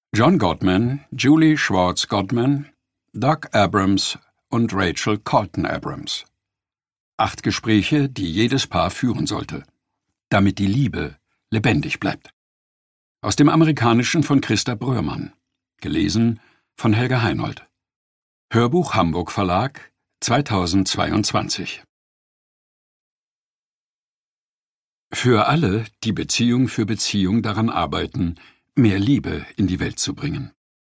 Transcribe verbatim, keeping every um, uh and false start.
John Gottman, Julie Schwartz Gottman, Doug Abrams und Rachel Colton Abrams. Acht Gespräche, die jedes Paar führen sollte, damit die Liebe lebendig bleibt. Aus dem Amerikanischen von Christa Bröhrmann. Gelesen von Helga Heinold. Hörbuch Hamburg Verlag zweitausendzweiundzwanzig. Für alle, die Beziehung für Beziehung daran arbeiten, mehr Liebe in die Welt zu bringen.